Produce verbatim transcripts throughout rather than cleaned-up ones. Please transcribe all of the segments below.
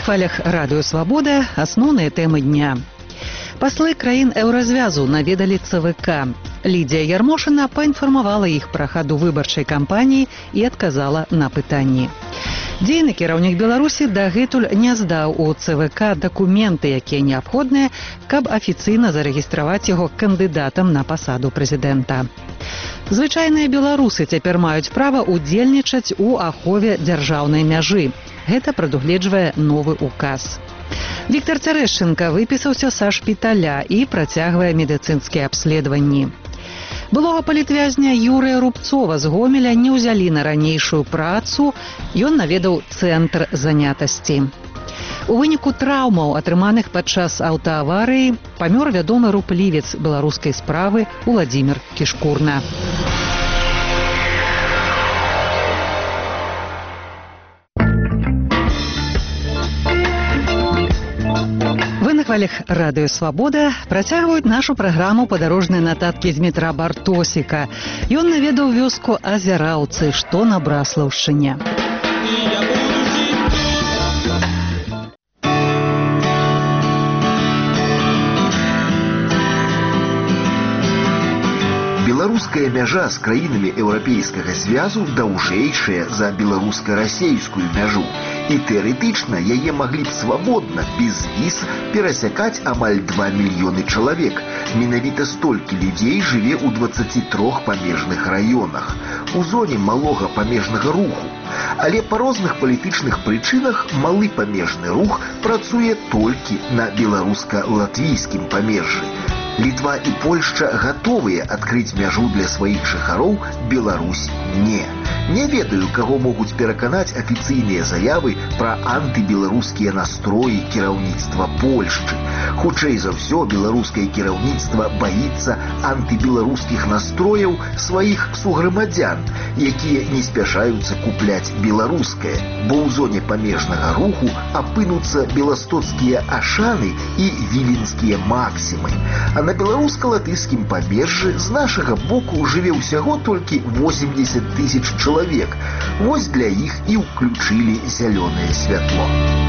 хвалях радыё «Свабода» асноўныя тэмы дня. Паслы краін еўразвязу наведалі ЦВК. Лідія Ярмошына паінфармавала іх пра хаду выбарчай кампаніі і адказала на пытанні. Дзейны кіраўнік Беларусі дагэтуль не здаў у ЦВК дакументы, якія неабходныя, каб афіцыйна зарэгістраваць яго кандыдатам на пасаду прэзідэнта. Звычайныя беларусы цяпер маюць права ўдзельнічаць у ахове дзяржаўнай мяжы. Гэта прадугледжвае новы указ. Віктор Цярэшчынка выпісаўся са шпіталя і працягвае медыцынскія абследаванні. Былога палітвязня Юрыя Рубцова з Гомеля не ўзялі на ранейшую працу, ён наведаў цэнтр занятасці. У выніку траўмаў, атрыманых падчас аўтааварыі, памёр вядомы руплівец беларускай справы Уладзімір Кішкурна. На хвалях радыё «Свабода» працягваюць нашу праграму падарожныя нататкі Дмітра Бартосіка. Ён наведаў вёску Азяраўцы, што на Браслаўшчыне. Беларуская мяжа з краінамі еўрапейскага звязу даўжэйшая за беларуска-расейскую мяжу. І тэарэтычна яе маглі б свабодна, без віз, перасякаць амаль два мільёны чалавек. Менавіта столькі людзей жыве ў дваццаці трох памежных раёнах, у зоне малога памежнага руху. Але па розных палітычных прычынах малы памежны рух працуе толькі на беларуска-латвійскім памежжы. Літва і Польшча гатовыя адкрыць мяжу для сваіх жыхароў, Беларусь не. Не ведаю, каго могуць пераканаць афіцыйныя заявы пра антыбеларускія настроі кіраўніцтва Польшчы. Хутчэй за ўсё, беларускае кіраўніцтва баіцца антыбеларускіх настрояў сваіх суграмадзян, якія не спяшаюцца купляць беларускае, бо ў зоне памежнага руху апынуцца беластоцкія ашаны і віленскія максімы. А на беларуска-латышскім памежжы з нашага боку жыве ўсяго толькі восемьдесят тысяч чалавек. Вось для іх і ўключылі зялёнае святло.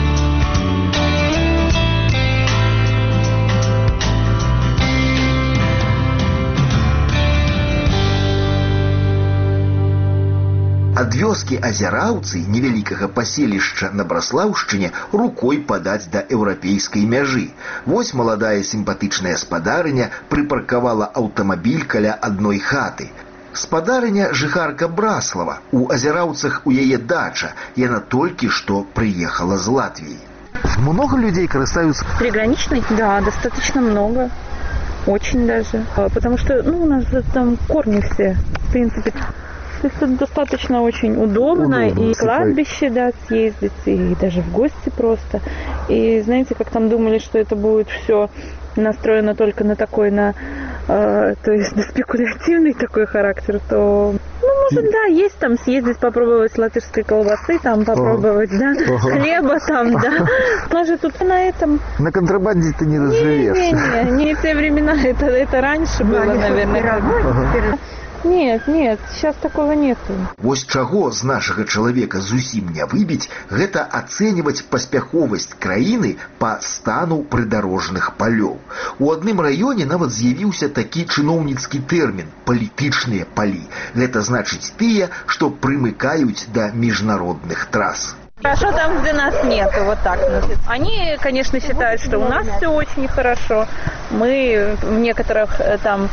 Ад вёскі Азяраўцы, невялікага паселішча на Браслаўшчыне, рукой падаць да еўрапейскай мяжы. Вось маладая сімпатычная спадарыня прыпаркавала аўтамабіль каля адной хаты. Спадарыня жыхарка Браслава. У Азяраўцах у яе дача. Яна толькі што прыехала з Латвіі. Много людей карыстаюцца? Приграничной? Да, достаточно много. Очень даже. Потому что, ну, у нас там корни все, в принципе. То есть тут достаточно очень удобно, удобно и кладбище, да, съездить, и даже в гости просто. И знаете, как там думали, что это будет все настроено только на такой, на, э, то есть на спекулятивный такой характер, то, ну, может, да, есть там съездить, попробовать латышской колбасы, там попробовать, ага. да, ага. хлеба там, да. Даже тут на этом... На контрабанде ты не разживешь. Не, не, не, не те времена, это, это раньше было, наверное. Ага. Нет, нет, сейчас такого нету. Вось чаго з нашага чалавека зусім не выбіць, гэта ацэньваць паспяховасць краіны па стану прыдарожных палёў. У адным раёне нават з'явіўся такі чыноўніцкі тэрмін палітычныя палі. Гэта значыць тыя, што прымыкаюць да міжнародных трас. Хорошо там, где нас нету, вот так. Они, конечно, считают, что у нас все очень хорошо. Мы в некоторых там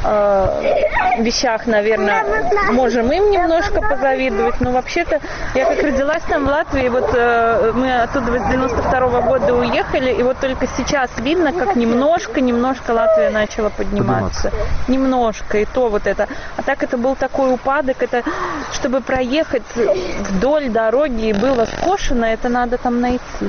э, вещах, наверное, можем им немножко позавидовать. Но вообще-то, я как родилась там в Латвии, вот э, мы оттуда с девяносто второго года уехали, и вот только сейчас видно, как немножко-немножко Латвия начала подниматься. Немножко, и то вот это. А так это был такой упадок, это чтобы проехать вдоль дороги и было скошено, это надо там найти.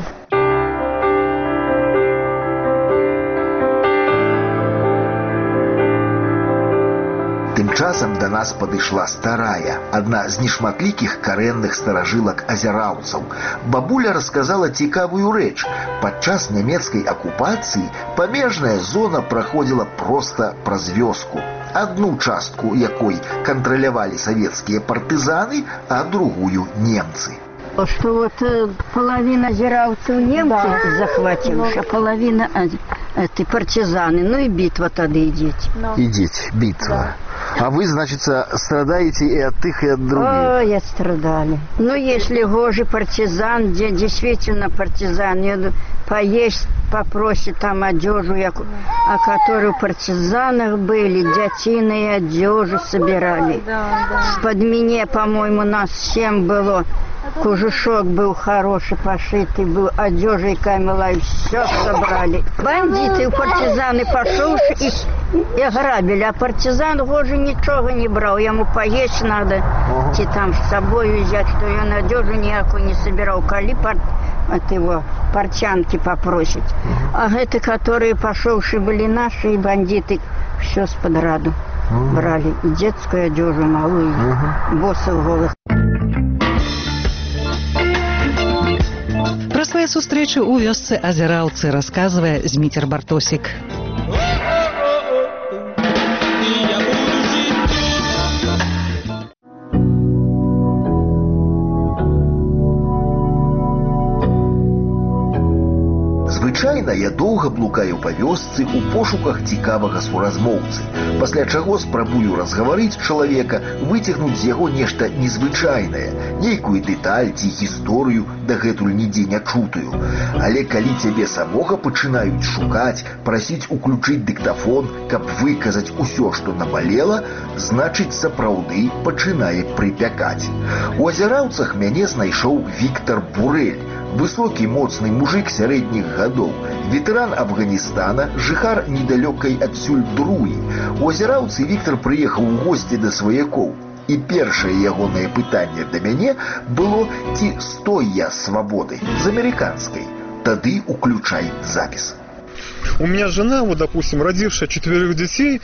Тым часам да нас падышла старая, адна з нешматлікіх карэнных старажылак азяраўцаў. Бабуля расказала цікавую рэч. Падчас нямецкай акупацыі памежная зона праходзіла проста праз вёску. Адну частку якой кантралявалі савецкія партызаны, а другую немцы. Что вот э, половина азерауцев немцы да. захватили, а половина э, это партизаны. Ну и битва тогда идет. No. Идите, битва. Да. А вы, значит, страдаете и от их, и от других? Ой, страдали. Ну, если гожи партизан, где действительно партизан, поесть попросит там одежу, а которые в партизанах были, детины и одежу собирали. Да, да. Под меня, по-моему, нас всем было. Кожушок был хороший, пошитый был, одежа и камела, и все собрали. Бандиты, партизаны пошел и, и ограбили, а партизан гоже ничего не брал, ему поесть надо, идти там с собой взять, что он одежу никакую не собирал, коли пар, от его портянки попросить. А это, которые пошелшие были наши, и бандиты, все с подраду брали, и детскую одежу малую, и боссов голых. Про свае сустрэчы ў вёсцы азераўцы расказвае Зміцер Бартосік. Звычайна я доўга блукаю па вёсцы ў пошуках цікавага суразмоўцы, пасля чаго спрабую разгаварыць чалавека, выцягнуць з яго нешта незвычайнае, нейкую дэталь ці гісторыю дагэтуль нідзе не чутую. Але калі цябе самога пачынаюць шукаць, прасіць уключыць дыктафон, каб выказаць усё, што набалела, значыць сапраўды пачынае прыпякаць. У азераўцах мяне знайшоў Віктор Бурэль, высокі моцны мужик сярэдніх гадоў, ветэран Афганістана, жыхар недалёкай адсюль Друі. У азераўцы Віктор прыехаў у госці да сваякоў. І першае ягонае пытанне да мяне было, ці стой я свабоды з амерыканскай. Тады уключай запіс. У меня жена, вот, допустим, родившая четверых детей,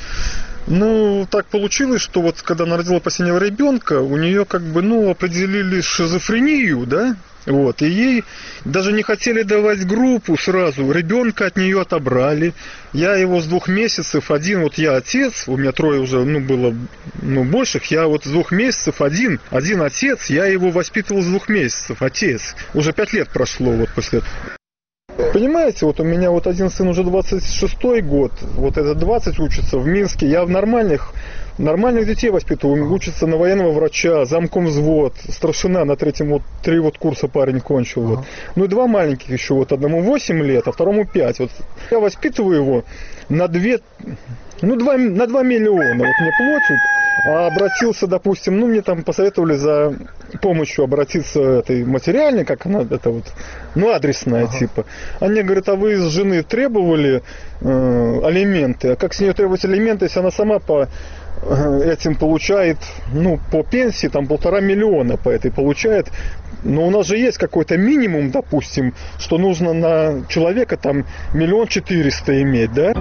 ну, так получилось, что вот когда она родила последнего ребенка, у нее как бы, ну, определили шизофрению, да? Вот, и ей даже не хотели давать группу сразу, ребенка от нее отобрали. Я его с двух месяцев, один, вот я отец, у меня трое уже, ну, было, ну, больших, я вот с двух месяцев один, один отец, я его воспитывал с двух месяцев, отец. Уже пять лет прошло вот после этого. Понимаете, вот у меня вот один сын уже двадцать шестой год, вот этот двадцать учится в Минске, я в нормальных... Нормальных детей воспитываю, учится на военного врача, замком взвод, старшина на третьем, вот три вот курса парень кончил. Вот. Ну и два маленьких еще, вот одному восемь лет, а второму пять. Вот. Я воспитываю его на две, ну два, на два миллиона, вот мне платят, а обратился, допустим, ну мне там посоветовали за помощью обратиться этой материальной, как она, это вот, ну адресная ага. типа. Они говорят, а вы из жены требовали э, алименты, а как с нее требовать алименты, если она сама по этим получает, ну, по пенсии там полтора миллиона по этой получает. Но у нас же есть какой-то минимум, допустим, что нужно на человека там миллион четыреста иметь, да?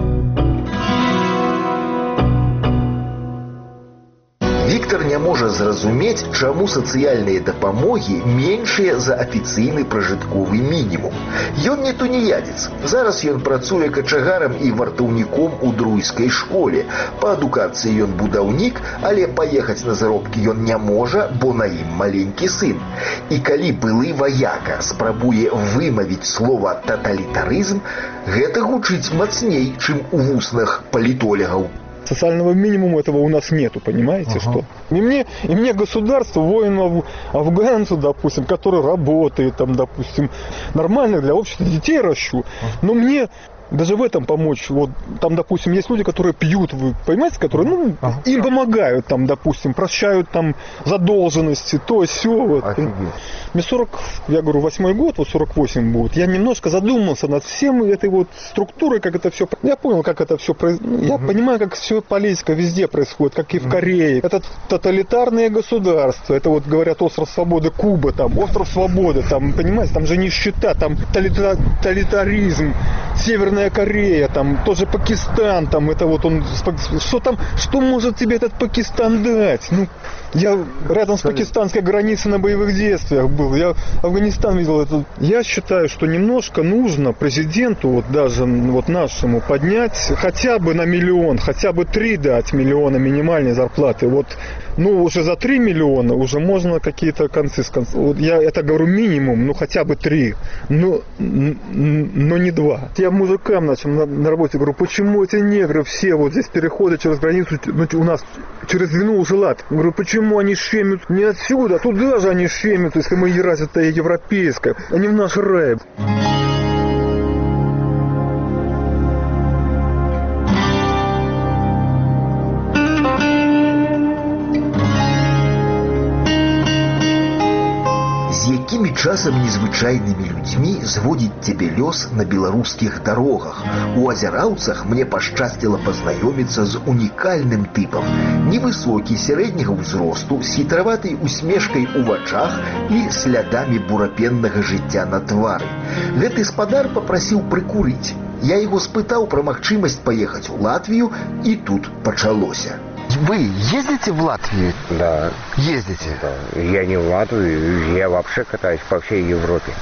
Віктор не можа зразумець, чаму сацыяльныя дапамогі меншыя за афіцыйны пражытковы мінімум. Ён не туніядзец. Зараз ён працуе качагарам і вартаўніком у друйскай школе. Па адукацыі ён будаўнік, але паехаць на заробкі ён не можа, бо на ім маленькі сын. І калі былы ваяка спрабуе вымавіць слова «таталітарызм», гэта гучыць мацней, чым у вуснах палітолегаў. Социального минимума этого у нас нету, понимаете, ага. что? И мне, и мне государство, воину, афганцу, допустим, который работает, там, допустим, нормальных для общества детей ращу, ага. но мне даже в этом помочь. Вот там, допустим, есть люди, которые пьют, вы понимаете, которые, ну, ага. им помогают, там, допустим, прощают там задолженности, то, сё. Вот. Мне сорок, я говорю, восьмой год, вот сорок восемь будет. Я немножко задумался над всем этой вот структурой, как это все. Я понял, как это все происходит. Я угу. понимаю, как все политика везде происходит, как и в Корее. Это тоталитарные государства. Это вот говорят остров свободы Куба, там, остров свободы, там, понимаете, там же нищета, там тоталитаризм, Северная Корея, там тоже Пакистан, там это вот он, что там, что может тебе этот Пакистан дать? Ну, Я рядом с пакистанской границей на боевых действиях был. Я Афганистан видел. Это. Я считаю, что немножко нужно президенту, вот даже вот нашему, поднять хотя бы на миллион, хотя бы три дать миллиона минимальной зарплаты. Вот, ну, уже за три миллиона уже можно какие-то концы с концов. Вот я это говорю минимум, ну, хотя бы три. Но, но не два. Я мужикам начал на, на работе говорю, почему эти негры все вот здесь переходят через границу, ну, у нас через Двину уже лад. Говорю, почему они щемят не отсюда, туда же они щемят, если мы развитая европейская, а не в наш рай. Якімі часам незвычайнымі людзьмі зводзіць цябе лёс на беларускіх дарогах. У азяраўцах мне пашчасціла пазнаёміцца з унікальным тыпам. Невысокі, сярэдняга ўзросту, з хітраватай усмешкай у вачах і слядамі бурапеннага жыцця на твары. Гэты спадар папрасіў прыкурыць. Я яго спытаў пра магчымасць паехаць у Латвію, і тут пачалося. Вы ездите в Латвию? Да. Ездите? Да. Я не в Латвию, я вообще катаюсь по всей Европе.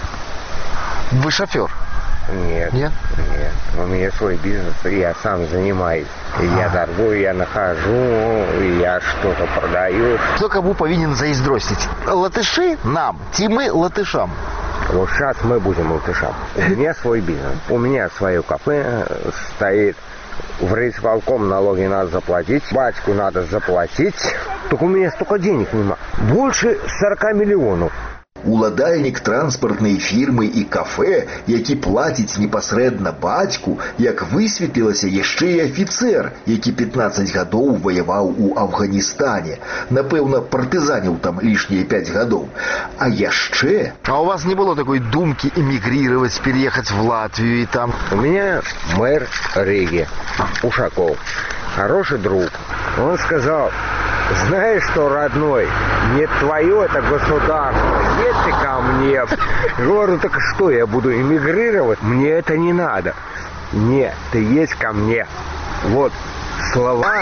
Вы шофер? Нет. Нет? Нет. У меня свой бизнес, я сам занимаюсь. А-а-а. Я торгую, я нахожу, я что-то продаю. Кто кому повинен заиздростить? Латыши нам, ти мы латышам. Вот сейчас мы будем латышам. У меня свой бизнес. У меня свое кафе стоит. В райисполком налоги надо заплатить, батьку надо заплатить. Так у меня столько денег нема. Больше сорока миллионов. Уладальнік транспартнай фірмы і кафе, які плаціць непасрэдна бацьку, як высветлілася, яшчэ і афіцэр, які пятнаццаць гадоў ваяваў у Афганістане. Напэўна, партызаніў там лішнія пять гадоў. А яшчэ... А у вас не было такой думки эмигрировать, переехать в Латвию и там? У меня мэр Риги, Ушаков, хороший друг. Он сказал... Знаешь что, родной, не твое это государство, едь ты ко мне. Говорю, так что, я буду эмигрировать? Мне это не надо. Нет, ты едь ко мне. Вот слова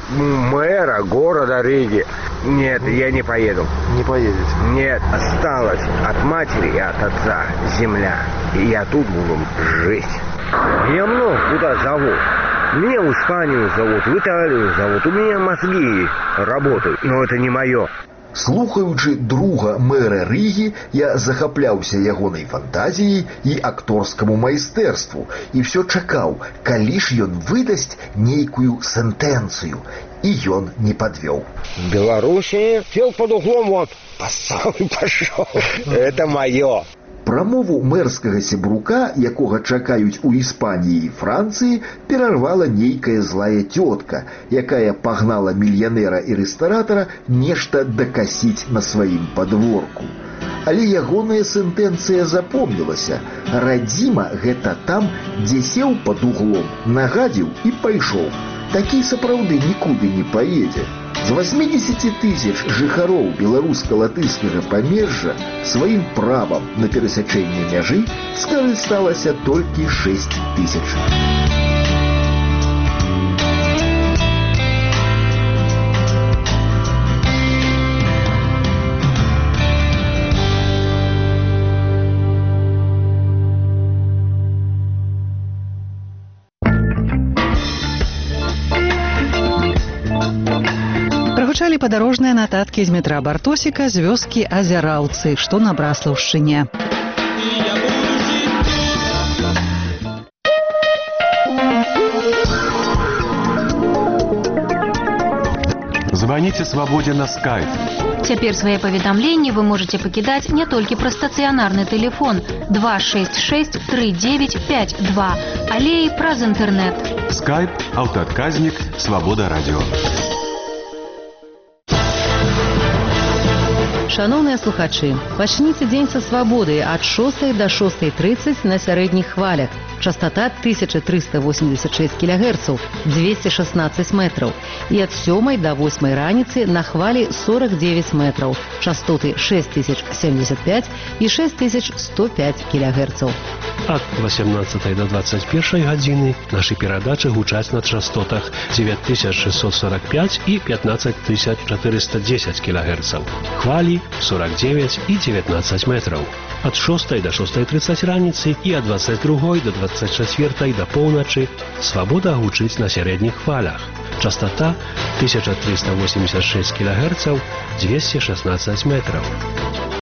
мэра города Риги. Нет, я не поеду. Не поедете? Нет, осталась от матери и от отца земля. И я тут буду жить. Я много куда зову. Меня в Испанию зовут, в Италию зовут. У меня мозги работают, но это не мое. Слухаючы друга мэра Рыгі, я захапляўся ягонай фантазіяй і акторскаму майстэрству і ўсё чакаў, калі ж ён выдасць нейкую сентэнцыю. І ён не падвёў. В Беларуси сел под углом, вот, поссал и пошел. Это мое. Прамову мэрскага сябрука, якога чакаюць у Іспаніі і Францыі, перарвала нейкая злая цётка, якая пагнала мільянера і рэстаратара нешта дакасіць на сваім падворку. Але ягоная сентэнцыя запомнілася. Радзіма гэта там, дзе сеў пад углом, нагадзіў і пайшоў. Такі сапраўды нікуды не паедзе. З восьмидесяти тысяч жыхароў беларуска-латышскага памежжа сваім правам на перасячэнне мяжы скарысталася толькі шесть тысяч. Прагучалі падарожныя нататкі з метра Бартосіка з вёскі Азяраўцы, што на Браслаўшчыне. Звоните «Свободе» на скайп. Цяпер свае паведамленні вы можете пакідаць не толькі пра стацыянарны тэлефон два шесть шесть три девять пять два, але і праз інтэрнэт. Скайп, аўтаадказнік, «Свобода» радио. Шановныя слухачы, пачніце дзень са свабоды ад шостай да шостай трыццаць на сярэдніх хвалях. частота тысяча триста восемьдесят шесть килогерцаў, двести шестнадцать метров. И от сёмай до восьмай раницы на хвали сорок девять метров, частоты шесть тысяч семьдесят пять и шесть тысяч сто пять килогерцаў. От восемнадцатай до двадцать первой гадзіны наши перадачи гучаць на частотах девять тысяч шестьсот сорок пять и пятнадцать тысяч четыреста десять килогерцаў. Хвали сорок девять и девятнадцать метров. От шостой до шостой тридцать раницы и от двадцать другой до двадцать четвертой до полночи свобода гучыць на средних хвалях. Частота тысяча триста восемьдесят шесть килогерцаў, двести шестнадцать метров.